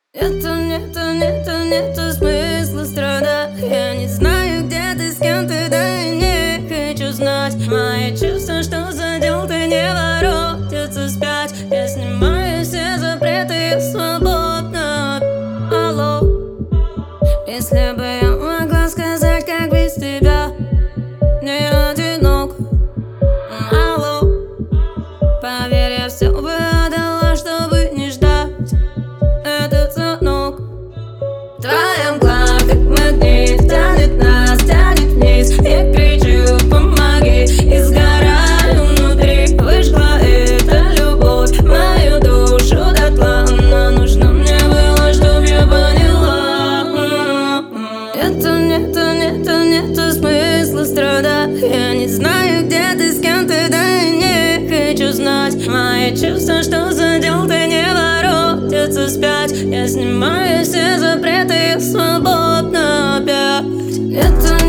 Нету смысла страдать. Я не знаю, где ты, с кем ты, да и не хочу знать. Мои чувства, что задел, ты не воротятся вспять. Я снимаю все запреты и свободно. Алло, если бы я могла сказать, как без тебя не одинок. Алло, поверь, я все бы отдала, чтобы не ждать этот звонок. В твоем глаз, как магнит, тянет нас, тянет вниз. Я кричу, помоги, и сгораю внутри. Выжгла эта любовь мою душу дотла. Она нужна мне была, чтоб я поняла. Нету смысла страдать. Я не знаю, где ты, с кем ты, да и не хочу знать. Мои чувства, что задел, ты не воротятся вспять. Я снимаю все запреты и свободно опять.